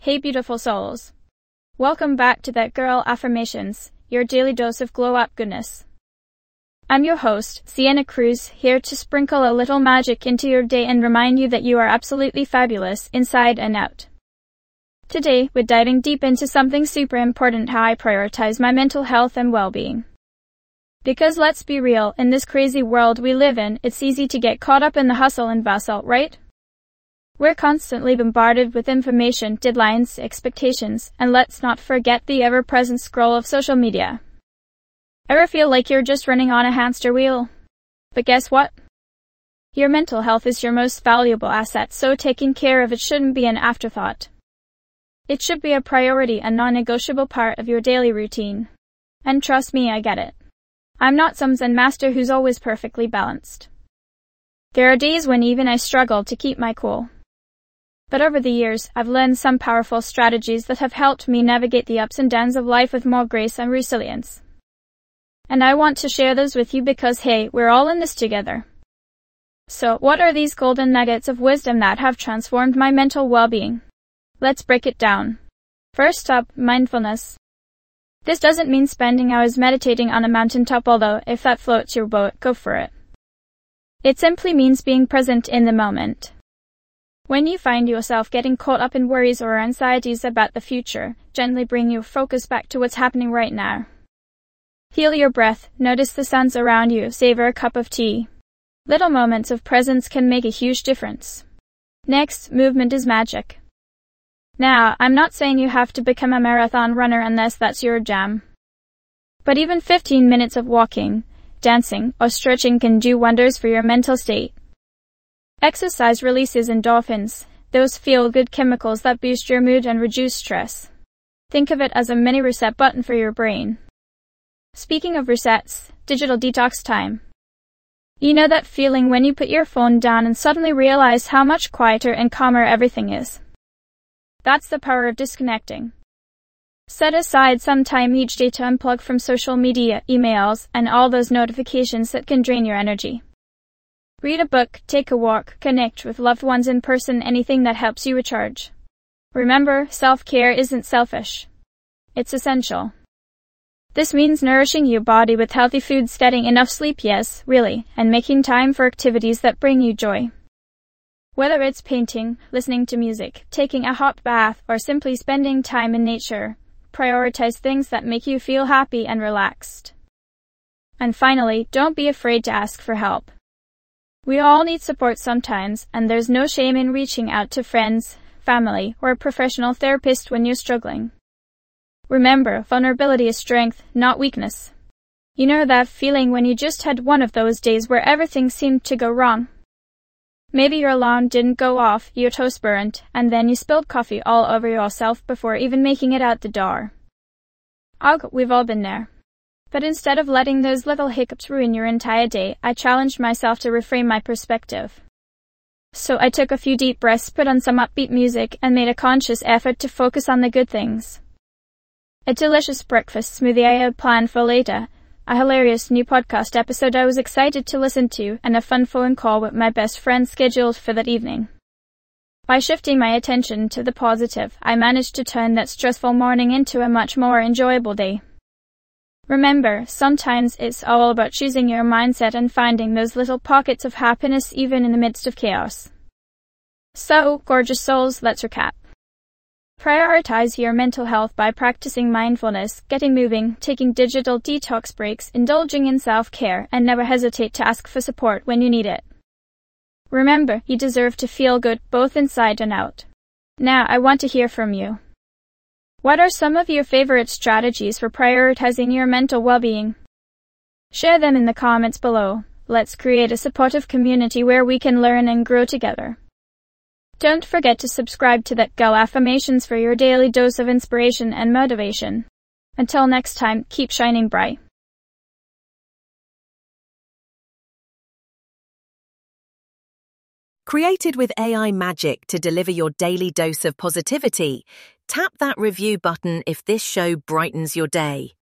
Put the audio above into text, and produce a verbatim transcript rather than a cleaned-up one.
Hey beautiful souls. Welcome back to That Girl Affirmations, your daily dose of glow-up goodness. I'm your host, Sienna Cruz, here to sprinkle a little magic into your day and remind you that you are absolutely fabulous inside and out. Today, we're diving deep into something super important: how I prioritize my mental health and well-being. Because let's be real, in this crazy world we live in, it's easy to get caught up in the hustle and bustle, right? We're constantly bombarded with information, deadlines, expectations, and let's not forget the ever-present scroll of social media. Ever feel like you're just running on a hamster wheel? But guess what? Your mental health is your most valuable asset, so taking care of it shouldn't be an afterthought. It should be a priority, a non-negotiable part of your daily routine. And trust me, I get it. I'm not some Zen master who's always perfectly balanced. There are days when even I struggle to keep my cool. But over the years, I've learned some powerful strategies that have helped me navigate the ups and downs of life with more grace and resilience. And I want to share those with you because, hey, we're all in this together. So, what are these golden nuggets of wisdom that have transformed my mental well-being? Let's break it down. First up, mindfulness. This doesn't mean spending hours meditating on a mountaintop, although if that floats your boat, go for it. It simply means being present in the moment. When you find yourself getting caught up in worries or anxieties about the future, gently bring your focus back to what's happening right now. Feel your breath, notice the sounds around you, savor a cup of tea. Little moments of presence can make a huge difference. Next, movement is magic. Now, I'm not saying you have to become a marathon runner unless that's your jam. But even fifteen minutes of walking, dancing, or stretching can do wonders for your mental state. Exercise releases endorphins, those feel-good chemicals that boost your mood and reduce stress. Think of it as a mini reset button for your brain. Speaking of resets, digital detox time. You know that feeling when you put your phone down and suddenly realize how much quieter and calmer everything is? That's the power of disconnecting. Set aside some time each day to unplug from social media, emails, and all those notifications that can drain your energy. Read a book, take a walk, connect with loved ones in person, anything that helps you recharge. Remember, self-care isn't selfish. It's essential. This means nourishing your body with healthy foods, getting enough sleep, yes, really, and making time for activities that bring you joy. Whether it's painting, listening to music, taking a hot bath, or simply spending time in nature, prioritize things that make you feel happy and relaxed. And finally, don't be afraid to ask for help. We all need support sometimes, and there's no shame in reaching out to friends, family, or a professional therapist when you're struggling. Remember, vulnerability is strength, not weakness. You know that feeling when you just had one of those days where everything seemed to go wrong? Maybe your alarm didn't go off, your toast burnt, and then you spilled coffee all over yourself before even making it out the door. Ugh, we've all been there. But instead of letting those little hiccups ruin your entire day, I challenged myself to reframe my perspective. So I took a few deep breaths, put on some upbeat music, and made a conscious effort to focus on the good things. A delicious breakfast smoothie I had planned for later, a hilarious new podcast episode I was excited to listen to, and a fun phone call with my best friend scheduled for that evening. By shifting my attention to the positive, I managed to turn that stressful morning into a much more enjoyable day. Remember, sometimes it's all about choosing your mindset and finding those little pockets of happiness even in the midst of chaos. So, gorgeous souls, let's recap. Prioritize your mental health by practicing mindfulness, getting moving, taking digital detox breaks, indulging in self-care, and never hesitate to ask for support when you need it. Remember, you deserve to feel good both inside and out. Now, I want to hear from you. What are some of your favorite strategies for prioritizing your mental well-being? Share them in the comments below. Let's create a supportive community where we can learn and grow together. Don't forget to subscribe to That Girl Affirmations for your daily dose of inspiration and motivation. Until next time, keep shining bright. Created with A I magic to deliver your daily dose of positivity, tap that review button if this show brightens your day.